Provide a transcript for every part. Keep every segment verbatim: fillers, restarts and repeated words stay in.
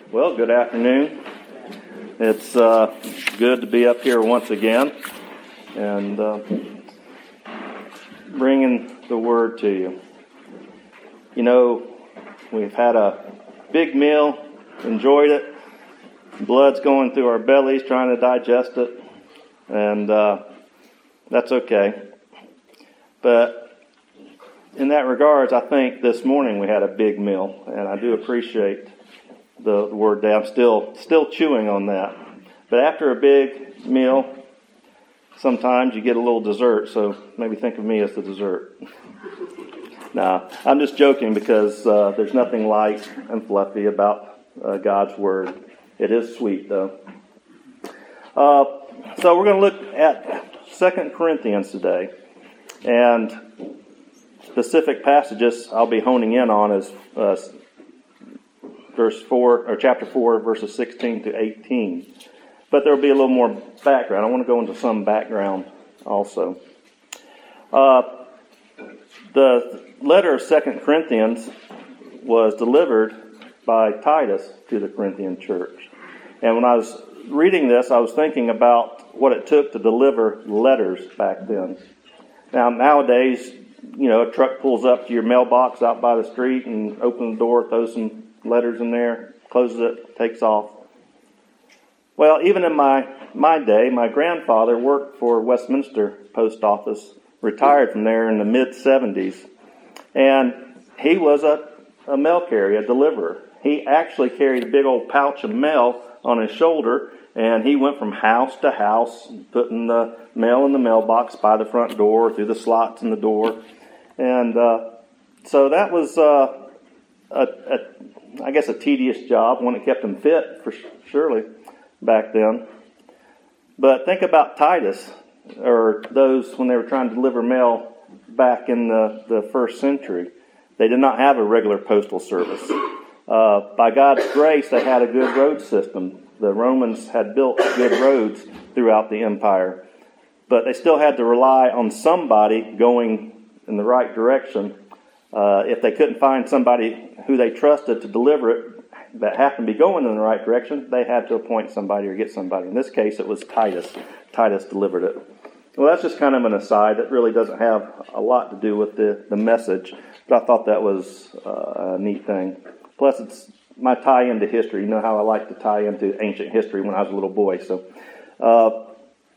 Well, good afternoon. It's uh, good to be up here once again and uh, bringing the Word to you. You know, we've had a big meal, enjoyed it. Blood's going through our bellies trying to digest it, and uh, that's okay. But in that regards, I think this morning we had a big meal, and I do appreciate the, the word day. I'm still still chewing on that. But after a big meal, sometimes you get a little dessert, so maybe think of me as the dessert. Nah, I'm just joking because uh, there's nothing light and fluffy about uh, God's Word. It is sweet, though. Uh, so we're going to look at Second Corinthians today. And specific passages I'll be honing in on is uh, verse four or chapter four, verses sixteen to eighteen. But there will be a little more background. I want to go into some background also. Uh, the letter of Second Corinthians was delivered by Titus to the Corinthian church. And when I was reading this, I was thinking about what it took to deliver letters back then. Now, nowadays, you know, a truck pulls up to your mailbox out by the street and opens the door, throws some letters in there, closes it, takes off. Well, even in my, my day, my grandfather worked for Westminster Post Office, retired from there in the mid-seventies, and he was a, a mail carrier, a deliverer. He actually carried a big old pouch of mail on his shoulder, and he went from house to house, putting the mail in the mailbox by the front door, through the slots in the door. And uh, so that was, uh, a, a, I guess, a tedious job, one that kept him fit, for surely, back then. But think about Titus, or those when they were trying to deliver mail back in the, the first century. They did not have a regular postal service. Uh, by God's grace, they had a good road system. The Romans had built good roads throughout the empire. But they still had to rely on somebody going in the right direction. Uh, if they couldn't find somebody who they trusted to deliver it that happened to be going in the right direction, they had to appoint somebody or get somebody. In this case, it was Titus. Titus delivered it. Well, that's just kind of an aside that really doesn't have a lot to do with the, the message. But I thought that was uh, a neat thing. Plus, it's my tie into history. You know how I like to tie into ancient history when I was a little boy. So, uh,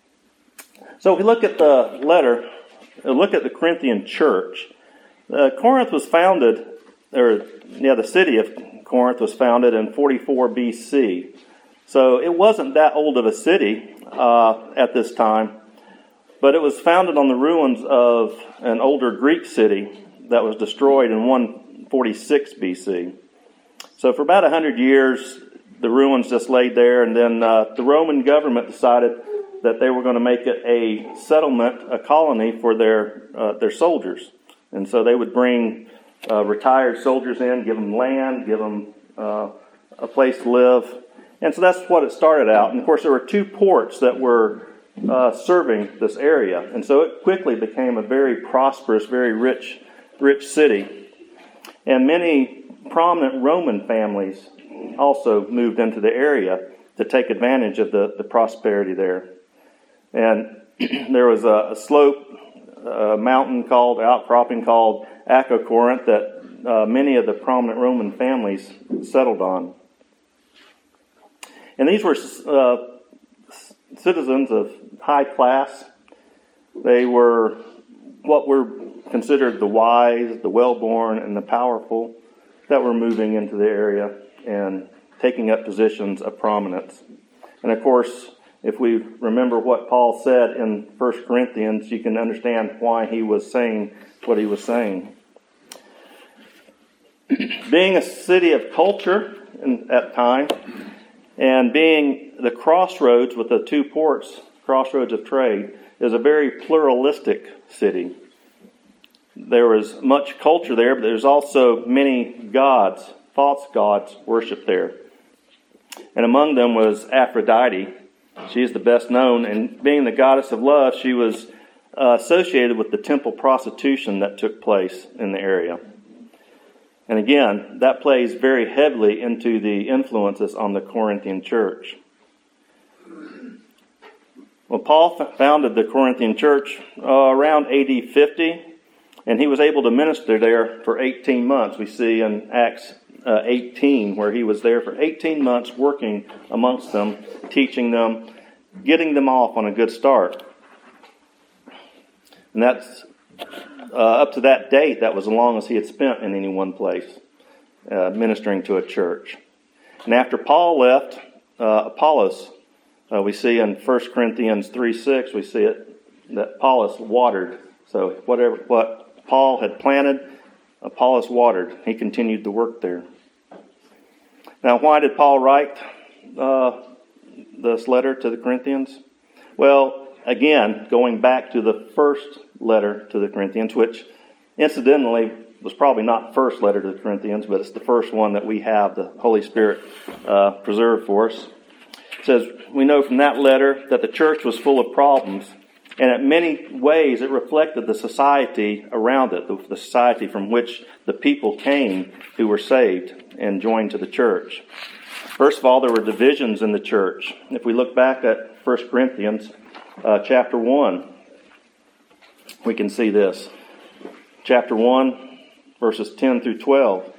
so if we look at the letter, look at the Corinthian church. Uh, Corinth was founded, or yeah, the city of Corinth was founded in forty-four B C. So it wasn't that old of a city uh, at this time, but it was founded on the ruins of an older Greek city that was destroyed in one forty-six B C. So for about one hundred years, the ruins just laid there, and then uh, the Roman government decided that they were going to make it a settlement, a colony for their uh, their soldiers. And so they would bring uh, retired soldiers in, give them land, give them uh, a place to live. And so that's what it started out. And of course, there were two ports that were uh, serving this area. And so it quickly became a very prosperous, very rich, rich city. And many prominent Roman families also moved into the area to take advantage of the, the prosperity there. And there was a, a slope, a mountain called, outcropping called Acrocorinth that uh, many of the prominent Roman families settled on. And these were uh, citizens of high class. They were what were considered the wise, the well-born, and the powerful that were moving into the area and taking up positions of prominence. And of course, if we remember what Paul said in First Corinthians, you can understand why he was saying what he was saying. Being a city of culture in, at the time, and being the crossroads with the two ports, crossroads of trade, is a very pluralistic city. There was much culture there, but there's also many gods, false gods, worshipped there. And among them was Aphrodite. She is the best known, and being the goddess of love, she was uh, associated with the temple prostitution that took place in the area. And again, that plays very heavily into the influences on the Corinthian church. Well, Paul f- founded the Corinthian church uh, around A D fifty, and he was able to minister there for eighteen months. We see in Acts uh, eighteen, where he was there for eighteen months working amongst them, teaching them, getting them off on a good start. And that's uh, up to that date, that was as long as he had spent in any one place, uh, ministering to a church. And after Paul left, uh, Apollos, uh, we see in First Corinthians three six, we see it, that Apollos watered. So whatever what Paul had planted, Apollos watered. He continued the work there. Now, why did Paul write uh, this letter to the Corinthians? Well, again, going back to the first letter to the Corinthians, which incidentally was probably not the first letter to the Corinthians, but it's the first one that we have the Holy Spirit uh, preserved for us. It says, we know from that letter that the church was full of problems, and in many ways it reflected the society around it, the, the society from which the people came who were saved and joined to the church. First of all, there were divisions in the church. If we look back at First Corinthians uh, chapter one, we can see this. Chapter one, verses ten through twelve.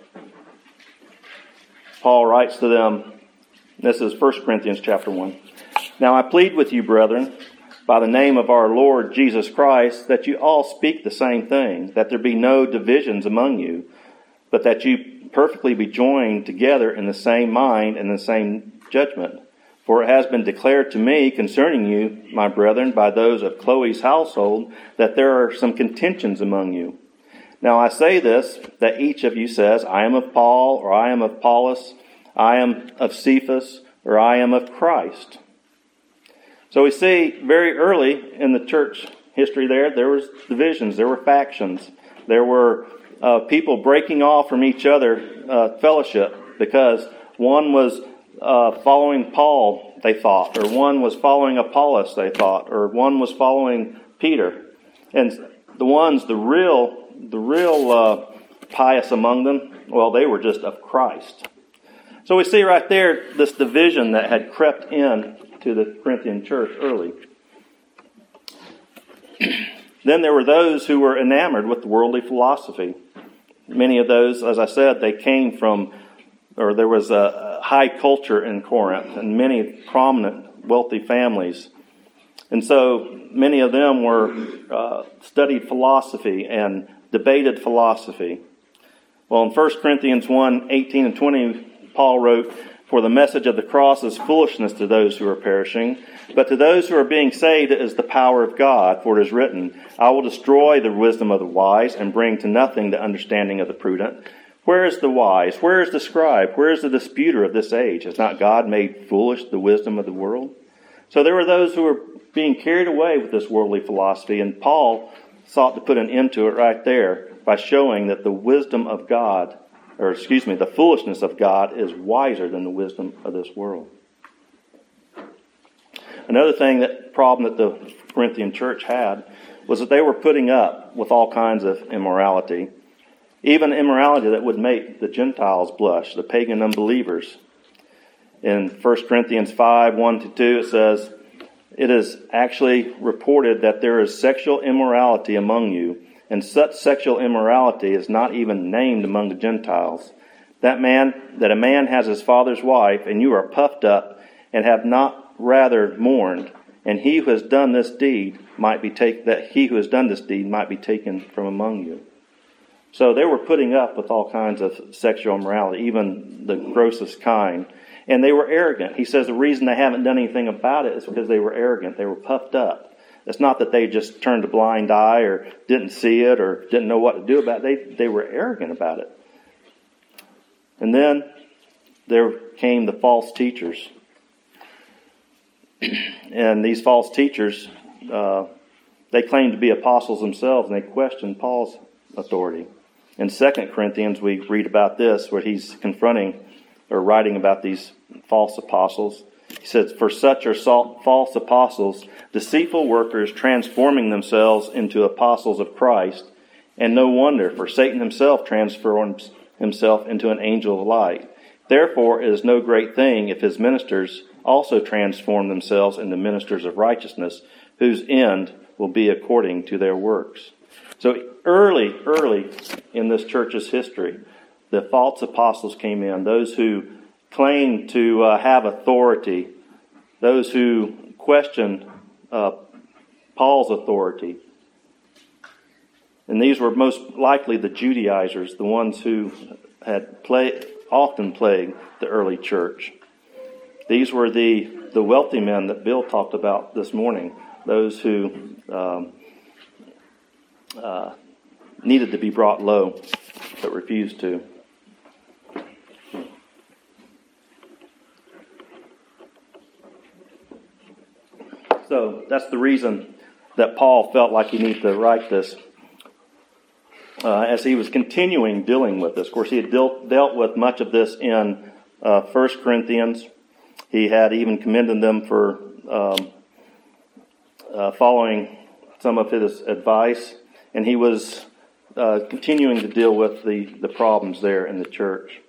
Paul writes to them, this is First Corinthians chapter one. Now I plead with you, brethren, by the name of our Lord Jesus Christ, that you all speak the same thing, that there be no divisions among you, but that you perfectly be joined together in the same mind and the same judgment. For it has been declared to me concerning you, my brethren, by those of Chloe's household, that there are some contentions among you. Now I say this, that each of you says, I am of Paul, or I am of Apollos, I am of Cephas, or I am of Christ. So we see very early in the church history there, there was divisions, there were factions, there were uh, people breaking off from each other uh, fellowship because one was uh, following Paul, they thought, or one was following Apollos, they thought, or one was following Peter. And the ones, the real, the real uh, pious among them, well, they were just of Christ. So we see right there this division that had crept in to the Corinthian church early. Then there were those who were enamored with worldly philosophy. Many of those, as I said, they came from, or there was a high culture in Corinth and many prominent, wealthy families. And so many of them were uh, studied philosophy and debated philosophy. Well, in First Corinthians one, eighteen and twenty, Paul wrote, for the message of the cross is foolishness to those who are perishing, but to those who are being saved it is the power of God. For it is written, I will destroy the wisdom of the wise and bring to nothing the understanding of the prudent. Where is the wise? Where is the scribe? Where is the disputer of this age? Has not God made foolish the wisdom of the world? So there were those who were being carried away with this worldly philosophy, and Paul sought to put an end to it right there by showing that the wisdom of God, or excuse me, the foolishness of God is wiser than the wisdom of this world. Another thing, that problem that the Corinthian church had was that they were putting up with all kinds of immorality, even immorality that would make the Gentiles blush, the pagan unbelievers. In First Corinthians five, one to two, it says, it is actually reported that there is sexual immorality among you, and such sexual immorality is not even named among the Gentiles. That man, that a man has his father's wife, and you are puffed up, and have not rather mourned, and he who has done this deed might be taken. That he who has done this deed might be taken from among you. So they were putting up with all kinds of sexual immorality, even the grossest kind, and they were arrogant. He says the reason they haven't done anything about it is because they were arrogant. They were puffed up. It's not that they just turned a blind eye or didn't see it or didn't know what to do about it. They, they were arrogant about it. And then there came the false teachers. And these false teachers, uh, they claimed to be apostles themselves, and they questioned Paul's authority. In Second Corinthians, we read about this, where he's confronting or writing about these false apostles. He says, for such are false apostles, deceitful workers, transforming themselves into apostles of Christ. And no wonder, for Satan himself transforms himself into an angel of light. Therefore it is no great thing if his ministers also transform themselves into ministers of righteousness, whose end will be according to their works. So early, early in this church's history, the false apostles came in, those who claimed to uh, have authority, those who questioned uh, Paul's authority. And these were most likely the Judaizers, the ones who had play, often plagued the early church. These were the, the wealthy men that Bill talked about this morning, those who um, uh, needed to be brought low, but refused to. So that's the reason that Paul felt like he needed to write this. Uh, as he was continuing dealing with this. Of course, he had dealt, dealt with much of this in uh, First Corinthians. He had even commended them for um, uh, following some of his advice. And he was uh, continuing to deal with the, the problems there in the church.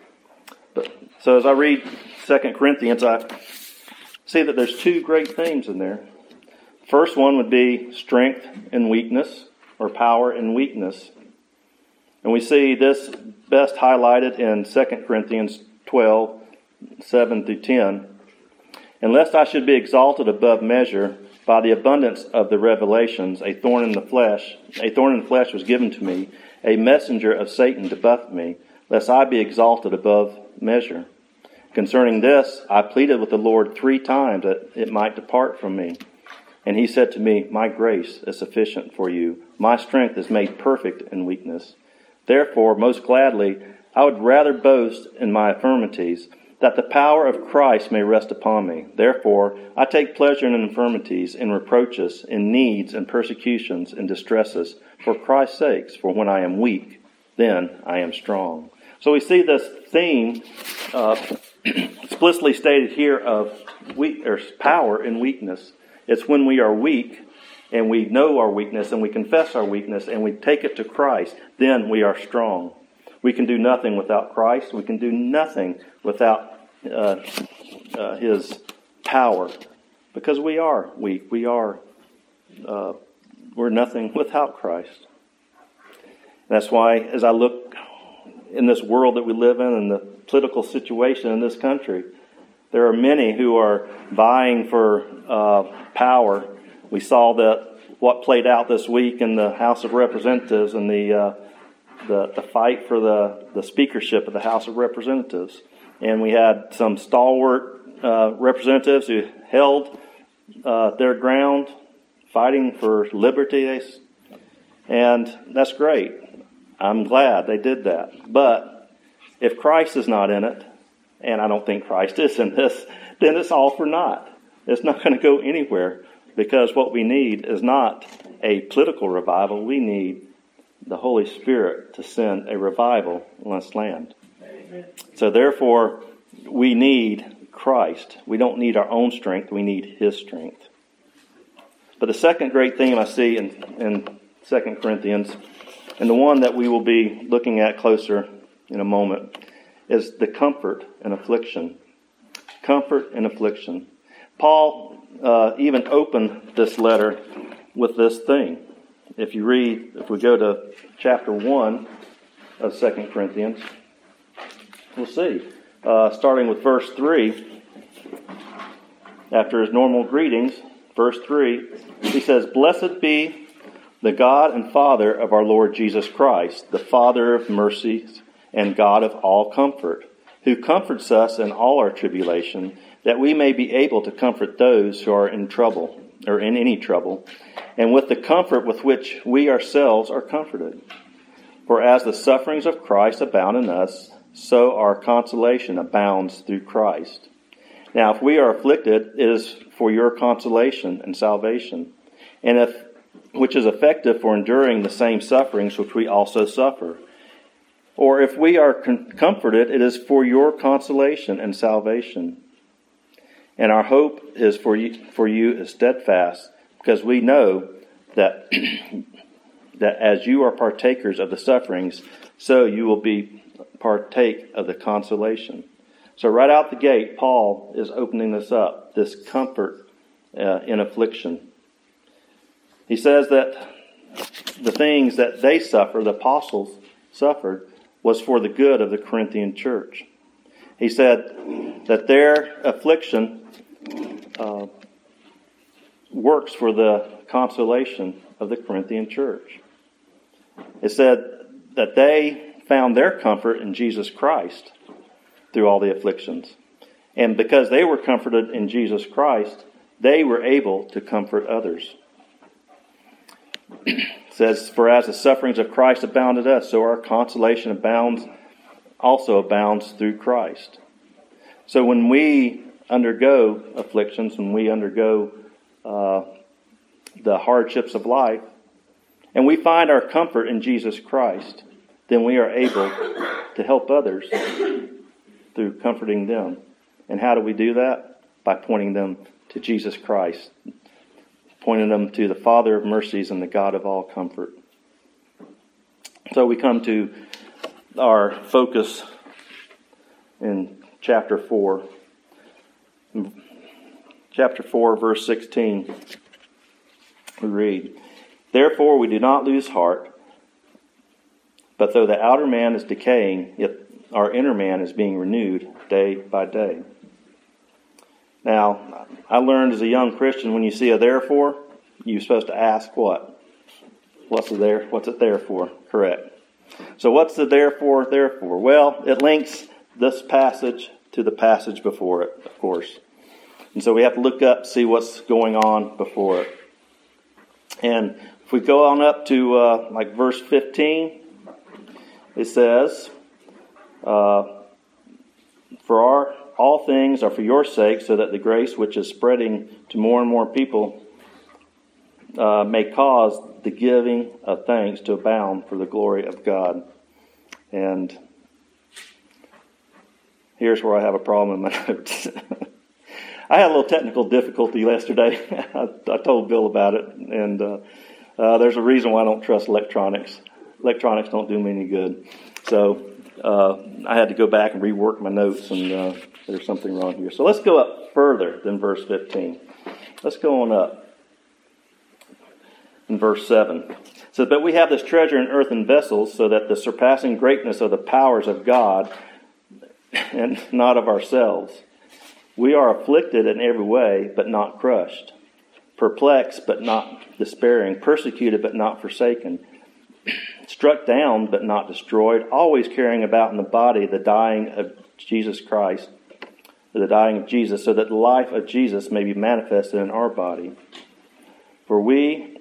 But, so as I read Second Corinthians, I see that there's two great themes in there. First one would be strength and weakness, or power and weakness. And we see this best highlighted in Second Corinthians twelve, seven through ten. And lest I should be exalted above measure by the abundance of the revelations, a thorn in the flesh, a thorn in the flesh was given to me, a messenger of Satan to buffet me, lest I be exalted above measure. Concerning this, I pleaded with the Lord three times that it might depart from me. And he said to me, my grace is sufficient for you. My strength is made perfect in weakness. Therefore, most gladly, I would rather boast in my infirmities, that the power of Christ may rest upon me. Therefore, I take pleasure in infirmities, in reproaches, in needs, and persecutions, and distresses, for Christ's sakes. For when I am weak, then I am strong. So we see this theme uh, explicitly stated here of weak, or power in weakness. It's when we are weak, and we know our weakness, and we confess our weakness, and we take it to Christ, then we are strong. We can do nothing without Christ. We can do nothing without uh, uh, His power, because we are weak. We are, uh, we're nothing without Christ. That's why, as I look in this world that we live in, and the political situation in this country, there are many who are vying for uh, power. We saw that what played out this week in the House of Representatives and the uh, the, the fight for the, the speakership of the House of Representatives. And we had some stalwart uh, representatives who held uh, their ground, fighting for liberty. And that's great. I'm glad they did that. But if Christ is not in it, and I don't think Christ is in this, then it's all for naught. It's not going to go anywhere, because what we need is not a political revival. We need the Holy Spirit to send a revival in this land. Amen. So therefore, we need Christ. We don't need our own strength. We need His strength. But the second great theme I see in, in Second Corinthians, and the one that we will be looking at closer in a moment, is the comfort and affliction. Comfort and affliction. Paul uh, even opened this letter with this thing. If you read, if we go to chapter one of Second Corinthians, we'll see. Uh, starting with verse three, after his normal greetings, verse three, he says, "Blessed be the God and Father of our Lord Jesus Christ, the Father of mercies and God of all comfort, who comforts us in all our tribulation, that we may be able to comfort those who are in trouble, or in any trouble, and with the comfort with which we ourselves are comforted. For as the sufferings of Christ abound in us, so our consolation abounds through Christ. Now, if we are afflicted, it is for your consolation and salvation, and if which is effective for enduring the same sufferings which we also suffer. Or if we are com- comforted, it is for your consolation and salvation. And our hope is for you, for you is steadfast, because we know that that as you are partakers of the sufferings, so you will be partake of the consolation. So right out the gate, Paul is opening this up, this comfort uh, in affliction. He says that the things that they suffer, the apostles suffered, was for the good of the Corinthian church. He said that their affliction uh, works for the consolation of the Corinthian church. It said that they found their comfort in Jesus Christ through all the afflictions. And because they were comforted in Jesus Christ, they were able to comfort others. It says, for as the sufferings of Christ abounded us, so our consolation abounds, also abounds through Christ. So when we undergo afflictions, when we undergo uh, the hardships of life, and we find our comfort in Jesus Christ, then we are able to help others through comforting them. And how do we do that? By pointing them to Jesus Christ, pointing them to the Father of mercies and the God of all comfort. So we come to our focus in chapter four. Chapter four, verse sixteen, we read, therefore we do not lose heart, but though the outer man is decaying, yet our inner man is being renewed day by day. Now, I learned as a young Christian, when you see a therefore, you're supposed to ask what? What's it there? What's it there for? Correct. So what's the therefore there for? Well, it links this passage to the passage before it, of course. And so we have to look up, see what's going on before it. And if we go on up to uh, like verse fifteen, it says, uh, for our all things are for your sake, so that the grace which is spreading to more and more people uh, may cause the giving of thanks to abound for the glory of God. And here's where I have a problem in my notes. I had a little technical difficulty yesterday. I, I told Bill about it, and uh, uh, there's a reason why I don't trust electronics. Electronics don't do me any good. So uh, I had to go back and rework my notes, and uh, there's something wrong here. So let's go up further than verse fifteen. Let's go on up in verse seven. It says, but we have this treasure in earthen vessels, so that the surpassing greatness of the powers of God, and not of ourselves. We are afflicted in every way, but not crushed. Perplexed, but not despairing. Persecuted, but not forsaken. Struck down, but not destroyed. Always carrying about in the body the dying of Jesus Christ, the dying of Jesus, so that the life of Jesus may be manifested in our body. For we,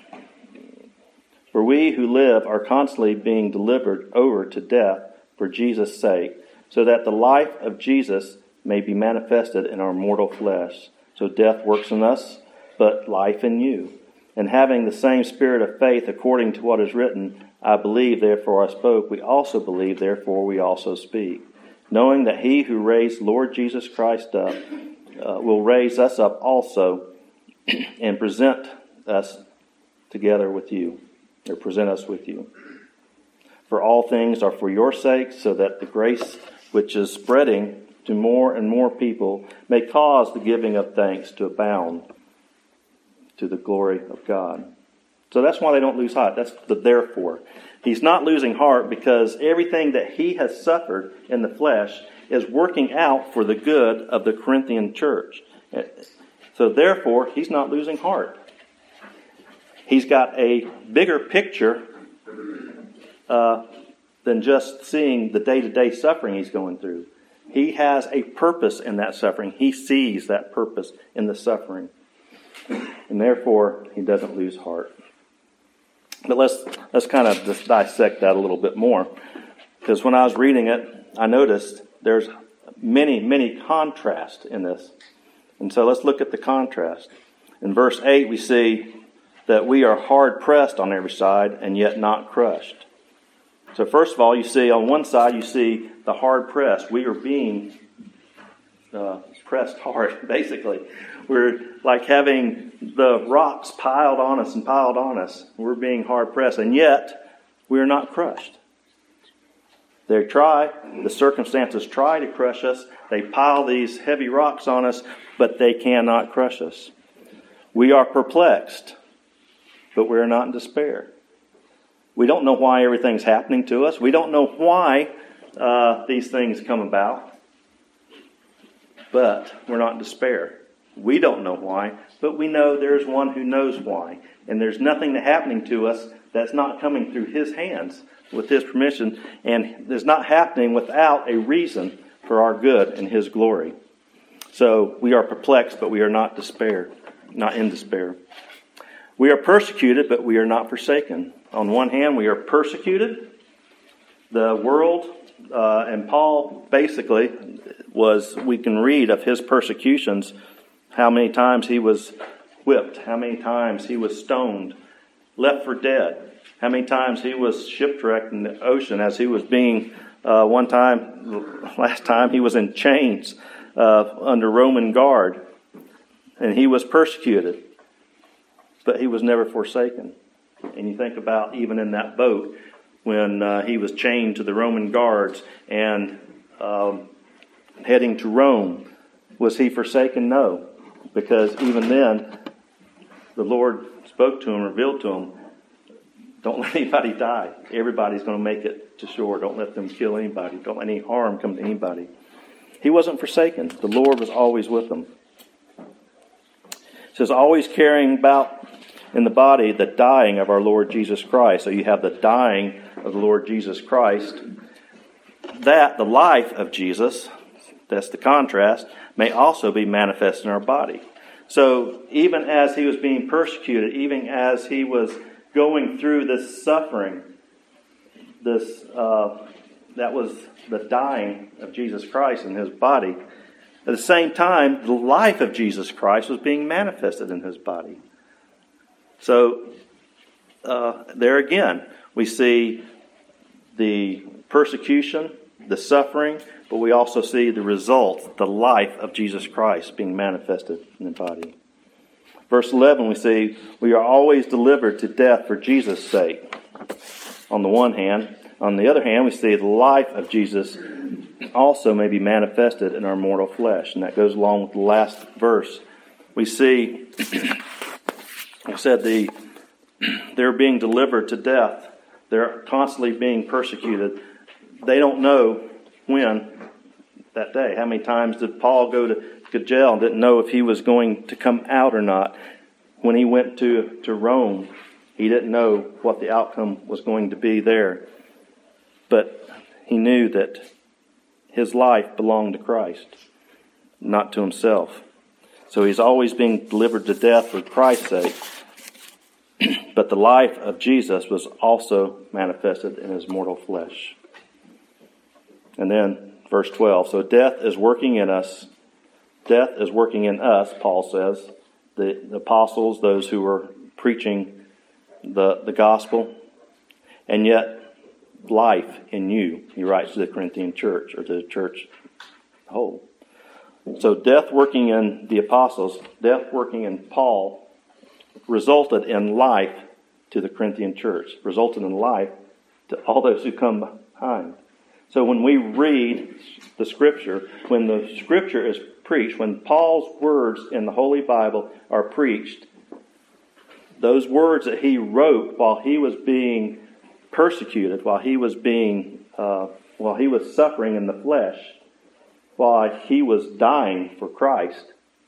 for we who live are constantly being delivered over to death for Jesus' sake, so that the life of Jesus may be manifested in our mortal flesh. So death works in us, but life in you. And having the same spirit of faith according to what is written, I believe, therefore I spoke. We also believe, therefore we also speak. Knowing that he who raised Lord Jesus Christ up uh, will raise us up also and present us together with you, or present us with you. For all things are for your sake, so that the grace which is spreading to more and more people may cause the giving of thanks to abound to the glory of God. So that's why they don't lose heart. That's the therefore. He's not losing heart because everything that he has suffered in the flesh is working out for the good of the Corinthian church. So therefore, he's not losing heart. He's got a bigger picture uh, than just seeing the day-to-day suffering he's going through. He has a purpose in that suffering. He sees that purpose in the suffering. And therefore, he doesn't lose heart. But let's let's kind of just dissect that a little bit more. Because when I was reading it, I noticed there's many, many contrasts in this. And so let's look at the contrast. In verse eight, we see that we are hard pressed on every side and yet not crushed. So first of all, you see on one side, you see the hard pressed. We are being uh, pressed hard, basically. We're like having the rocks piled on us and piled on us. We're being hard pressed, and yet we are not crushed. They try, the circumstances try to crush us. They pile these heavy rocks on us, but they cannot crush us. We are perplexed, but we're not in despair. We don't know why everything's happening to us. We don't know why uh, these things come about, but we're not in despair. We don't know why, but we know there's one who knows why. And there's nothing happening to us that's not coming through His hands with His permission, and is not happening without a reason for our good and His glory. So we are perplexed, but we are not despair, not in despair. We are persecuted, but we are not forsaken. On one hand, we are persecuted. The world, uh, and Paul basically was, we can read of his persecutions, how many times he was whipped, how many times he was stoned, left for dead, how many times he was shipwrecked in the ocean as he was being, uh, one time, last time he was in chains uh, under Roman guard, and he was persecuted, but he was never forsaken. And you think about even in that boat when uh, he was chained to the Roman guards and um, heading to Rome, was he forsaken? No, because even then the Lord spoke to him, revealed to him, don't let anybody die. Everybody's going to make it to shore. Don't let them kill anybody. Don't let any harm come to anybody. He wasn't forsaken. The Lord was always with him. It says, always carrying about in the body the dying of our Lord Jesus Christ. So you have the dying of the Lord Jesus Christ. That, the life of Jesus, that's the contrast, may also be manifest in our body. So even as he was being persecuted, even as he was going through this suffering, this uh, that was the dying of Jesus Christ in his body. At the same time, the life of Jesus Christ was being manifested in his body. So uh, there again, we see the persecution, the suffering, but we also see the result, the life of Jesus Christ being manifested in the body. Verse eleven, we see, we are always delivered to death for Jesus' sake. On the one hand. On the other hand, we see the life of Jesus also may be manifested in our mortal flesh. And that goes along with the last verse. We see, I said, the they're being delivered to death. They're constantly being persecuted. They don't know when that day. How many times did Paul go to, to jail and didn't know if he was going to come out or not? When he went to, to Rome, he didn't know what the outcome was going to be there. But he knew that his life belonged to Christ, not to himself. So he's always being delivered to death for Christ's sake. But the life of Jesus was also manifested in his mortal flesh. And then verse twelve. So death is working in us. Death is working in us, Paul says. The, the apostles, those who were preaching the, the gospel. And yet life in you, he writes to the Corinthian church, or to the church whole. So death working in the apostles, death working in Paul, resulted in life to the Corinthian church, resulted in life to all those who come behind. So when we read the Scripture, when the Scripture is preached, when Paul's words in the Holy Bible are preached, those words that he wrote while he was being persecuted, while he was being, uh, while he was suffering in the flesh, while he was dying for Christ,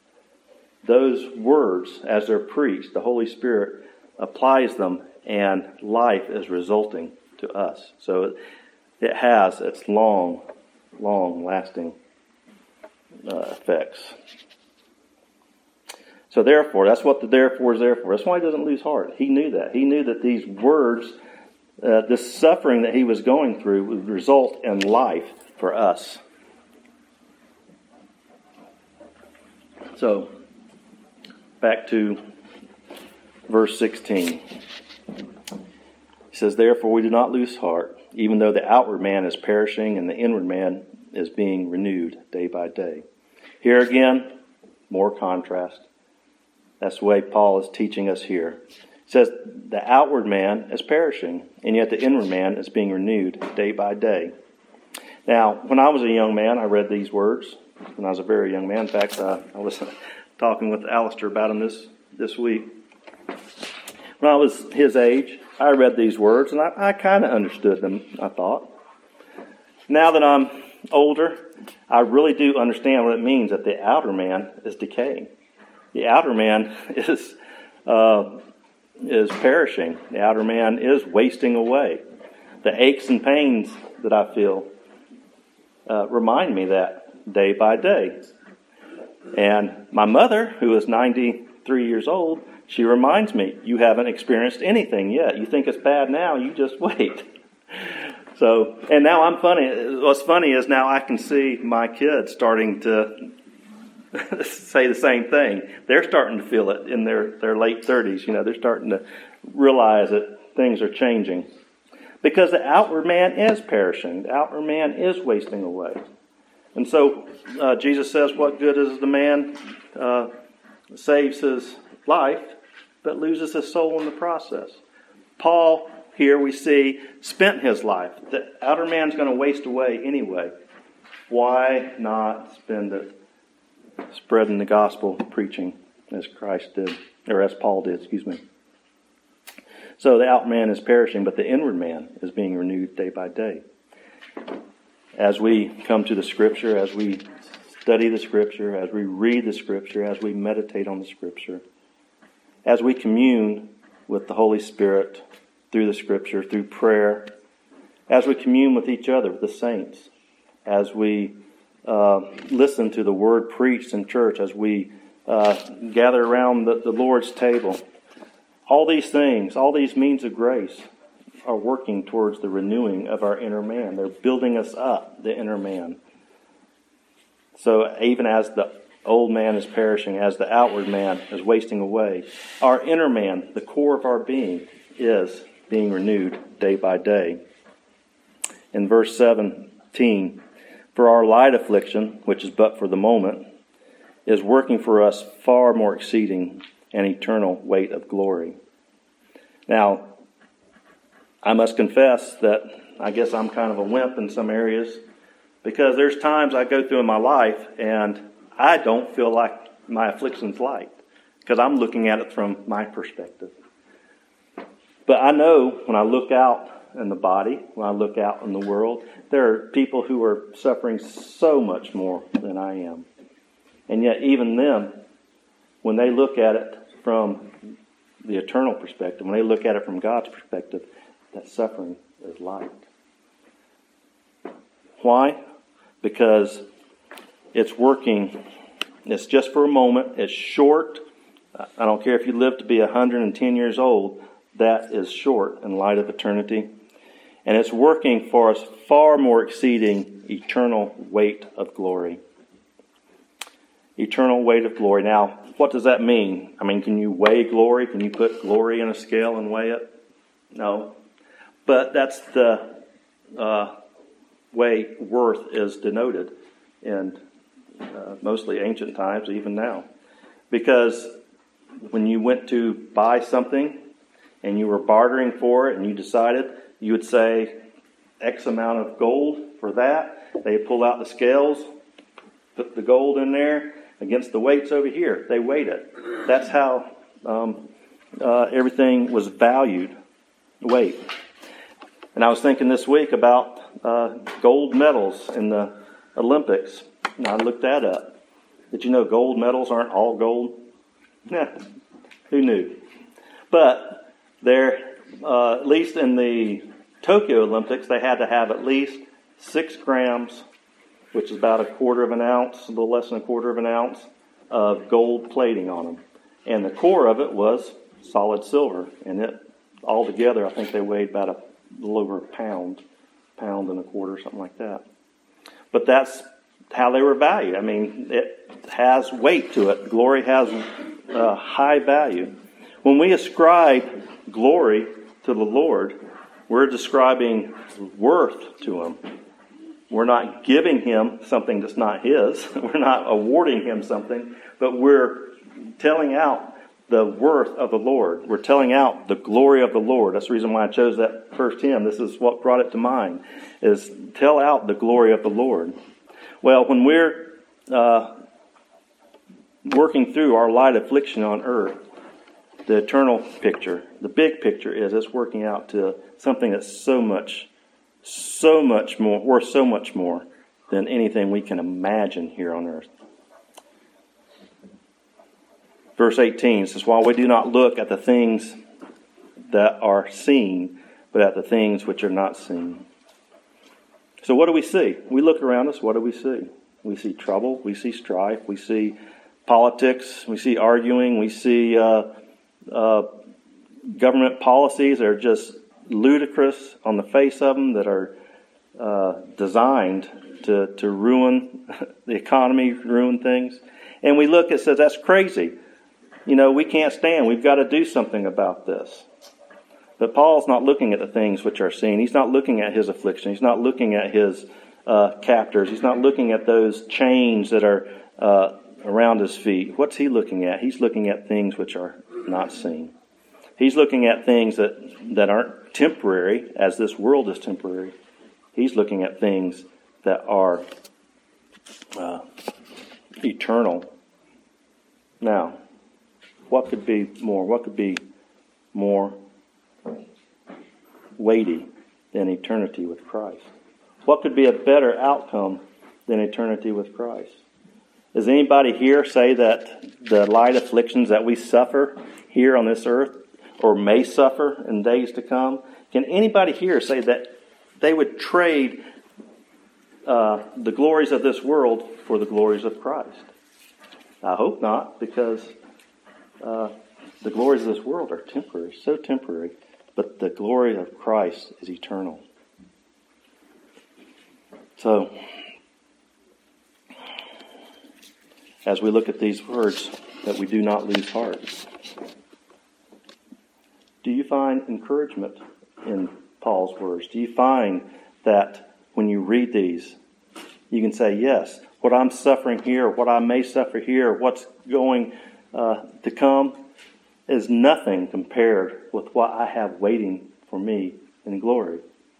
those words, as they're preached, the Holy Spirit applies them, and life is resulting to us. So it has its long, long lasting uh, effects. So therefore, that's what the therefore is there for. That's why he doesn't lose heart. He knew that. He knew that these words, Uh, this suffering that he was going through would result in life for us. So, back to verse sixteen. He says, therefore we do not lose heart, even though the outward man is perishing and the inward man is being renewed day by day. Here again, more contrast. That's the way Paul is teaching us here. It says the outward man is perishing, and yet the inward man is being renewed day by day. Now, when I was a young man, I read these words. When I was a very young man, in fact, uh, I was talking with Alistair about them this, this week. When I was his age, I read these words, and I, I kind of understood them, I thought. Now that I'm older, I really do understand what it means that the outer man is decaying. The outer man is uh, is perishing. The outer man is wasting away. The aches and pains that I feel uh, remind me that day by day. And my mother, who is ninety-three years old, she reminds me, you haven't experienced anything yet. You think it's bad now, you just wait. So, and now I'm funny. What's funny is now I can see my kids starting to say the same thing. They're starting to feel it in their, their late thirties. You know, they're starting to realize that things are changing. Because the outward man is perishing. The outward man is wasting away. And so uh, Jesus says, what good is the man uh, saves his life, but loses his soul in the process? Paul, here we see, spent his life. The outer man's going to waste away anyway. Why not spend it spreading the gospel, preaching, as Christ did, or as Paul did, excuse me. So the outward man is perishing, but the inward man is being renewed day by day. As we come to the Scripture, as we study the Scripture, as we read the Scripture, as we meditate on the Scripture, as we commune with the Holy Spirit through the Scripture, through prayer, as we commune with each other, with the saints, as we uh, listen to the Word preached in church, as we uh, gather around the, the Lord's table, all these things, all these means of grace are working towards the renewing of our inner man. They're building us up, the inner man. So even as the old man is perishing, as the outward man is wasting away, our inner man, the core of our being, is being renewed day by day. In verse seventeen, for our light affliction, which is but for the moment, is working for us far more exceeding an eternal weight of glory. Now, I must confess that I guess I'm kind of a wimp in some areas, because there's times I go through in my life and I don't feel like my affliction's light, because I'm looking at it from my perspective. But I know when I look out in the body, when I look out in the world, there are people who are suffering so much more than I am. And yet even them, when they look at it from the eternal perspective, when they look at it from God's perspective, that suffering is light. Why? Because it's working. It's just for a moment. It's short. I don't care if you live to be one hundred ten years old. That is short in light of eternity. And it's working for us far more exceeding eternal weight of glory. Eternal weight of glory. Now, what does that mean? I mean, can you weigh glory? Can you put glory in a scale and weigh it? No. But that's the uh, way worth is denoted in uh, mostly ancient times, even now. Because when you went to buy something and you were bartering for it and you decided, you would say X amount of gold for that. They pull out the scales, put the gold in there against the weights over here. They weighed it. That's how um, uh, everything was valued, weight. And I was thinking this week about uh, gold medals in the Olympics. And I looked that up. Did you know gold medals aren't all gold? Yeah, who knew? But they're, uh, at least in the Tokyo Olympics, they had to have at least six grams, which is about a quarter of an ounce, a little less than a quarter of an ounce, of gold plating on them. And the core of it was solid silver. And it, altogether, I think they weighed about a little over a pound, pound and a quarter, something like that. But that's how they were valued. I mean, it has weight to it. Glory has uh, high value. When we ascribe glory to the Lord, we're describing worth to Him. We're not giving Him something that's not His. We're not awarding Him something, but we're telling out the worth of the Lord. We're telling out the glory of the Lord. That's the reason why I chose that that first hymn, this is what brought it to mind, is tell out the glory of the Lord. Well, when we're uh, working through our light affliction on earth, the eternal picture, the big picture is it's working out to something that's so much, so much more, worth so much more than anything we can imagine here on earth. Verse eighteen says, while we do not look at the things that are seen, but at the things which are not seen. So what do we see? We look around us, what do we see? We see trouble, we see strife, we see politics, we see arguing, we see uh, uh, government policies that are just ludicrous on the face of them, that are uh, designed to, to ruin the economy, ruin things. And we look and says, that's crazy. You know, we can't stand. We've got to do something about this. But Paul's not looking at the things which are seen. He's not looking at his affliction. He's not looking at his uh, captors. He's not looking at those chains that are uh, around his feet. What's he looking at? He's looking at things which are not seen. He's looking at things that, that aren't temporary, as this world is temporary. He's looking at things that are uh, eternal. Now, what could be more? What could be more weighty than eternity with Christ? What could be a better outcome than eternity with Christ? Does anybody here say that the light afflictions that we suffer here on this earth, or may suffer in days to come, can anybody here say that they would trade uh, the glories of this world for the glories of Christ? I hope not, because uh, the glories of this world are temporary, so temporary. But the glory of Christ is eternal. So, as we look at these words, that we do not lose heart. Do you find encouragement in Paul's words? Do you find that when you read these, you can say, yes, what I'm suffering here, what I may suffer here, what's going uh, to come, is nothing compared with what I have waiting for me in glory.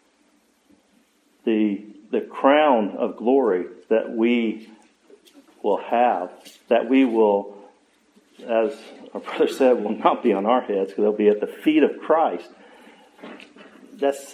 The, the crown of glory that we will have, that we will, as our brother said, will not be on our heads, because they'll be at the feet of Christ. That's,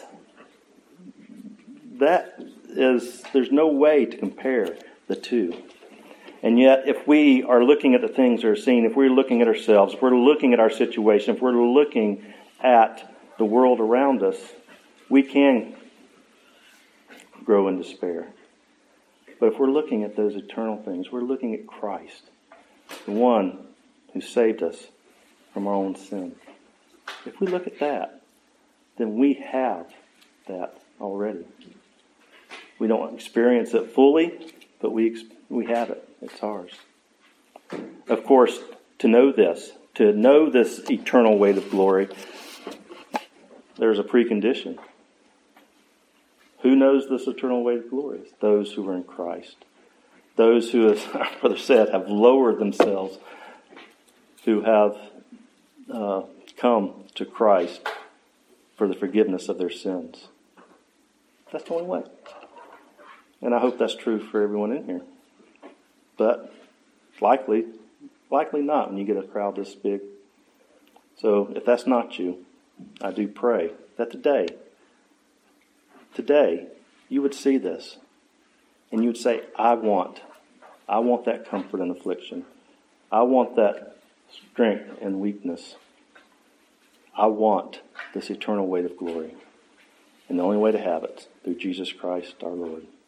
that is, there's no way to compare the two. And yet, if we are looking at the things that are seen, if we're looking at ourselves, if we're looking at our situation, if we're looking at the world around us, we can grow in despair. But if we're looking at those eternal things, we're looking at Christ, the one who saved us from our own sin. If we look at that, then we have that already. We don't experience it fully, but we we have it. It's ours. Of course, to know this, to know this eternal weight of glory, there's a precondition. Who knows this eternal weight of glory? It's those who are in Christ. Those who, as our brother said, have lowered themselves, who have uh, come to Christ for the forgiveness of their sins. That's the only way. And I hope that's true for everyone in here. But likely, likely not when you get a crowd this big. So if that's not you, I do pray that today, today, you would see this and you would say, I want, I want that comfort in affliction. I want that strength and weakness. I want this eternal weight of glory. And the only way to have it, through Jesus Christ our Lord.